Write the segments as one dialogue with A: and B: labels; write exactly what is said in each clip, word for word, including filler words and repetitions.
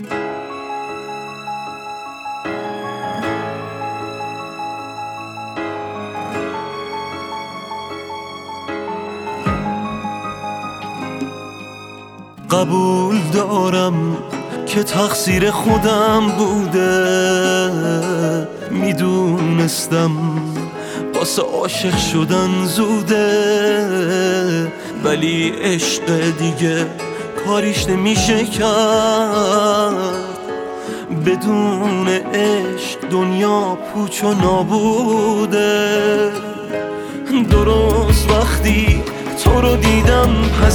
A: قبول دارم که تقصیر خودم بوده، میدونستم واسه عاشق شدن زوده، ولی عشق دیگه کاریش نمیشه کرد. بدون عشق دنیا پوچ و نابوده. درست وقتی تو رو دیدم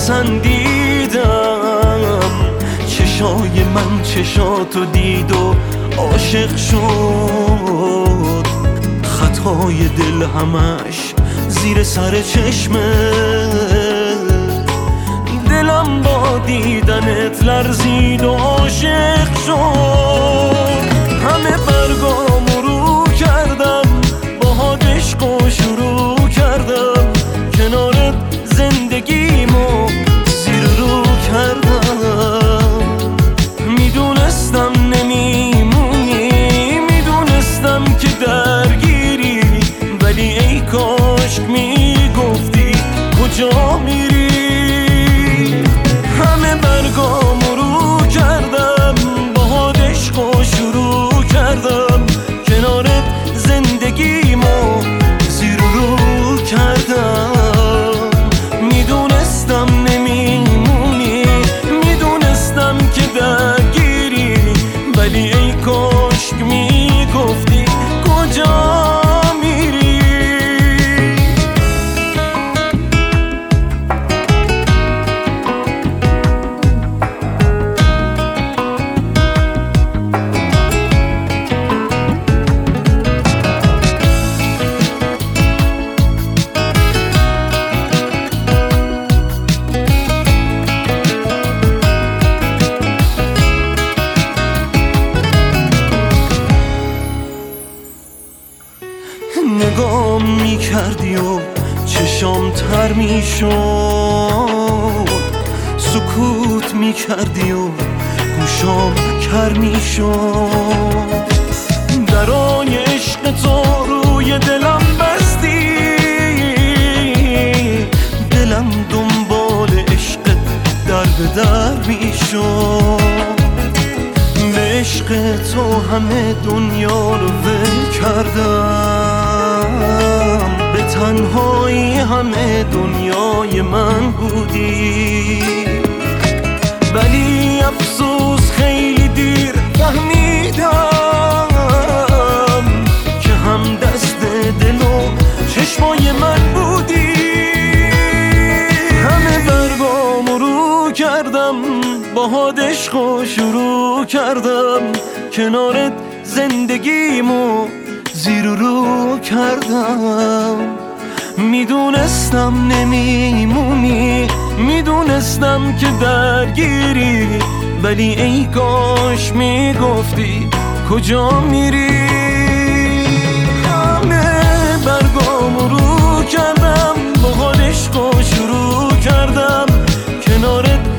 A: پسندیدم، چشای من چشاتو دید و عاشق شد. خطای دل همش زیر سر چشمه، دلم با دیدنت لرزید و عاشق شد. همه برگامو رو کردم، باهات عشق و شروع کردم، کنارت زندگیمو زیر رو کردم. میدونستم نمیمونی، میدونستم که درگیری، ولی ای کاش میگفتی کجا میری. همه برگامو رو کردم، باهات عشق و شروع کردم، کنارت زندگیمو زیر رو کردم. میدونستم نمیمونی، میدونستم که درگیری، ولی ای کاش میگفتی کجا میری. نگام میکردی و چشام تر میشد، سکوت میکردی و گوشام کر میشد. درای عشق تو روی دلم بستی، دلم دنبال عشقت در به در میشد. به عشق تو همه دنیا رو ول کردم، به تنهایی همه دنیای من بودی. ولی افسوس خیلی دیر فهمیدم که هم دست دل و چشمای من بودی. همه برگامو رو کردم، باهات عشق و شروع کردم، کنارت زندگیمو زیر رو کردم. میدونستم نمیمونی، میدونستم که درگیری، ولی ای کاش میگفتی کجا میری. همه برگامو رو کردم، باهات عشق و شروع کردم، کنارت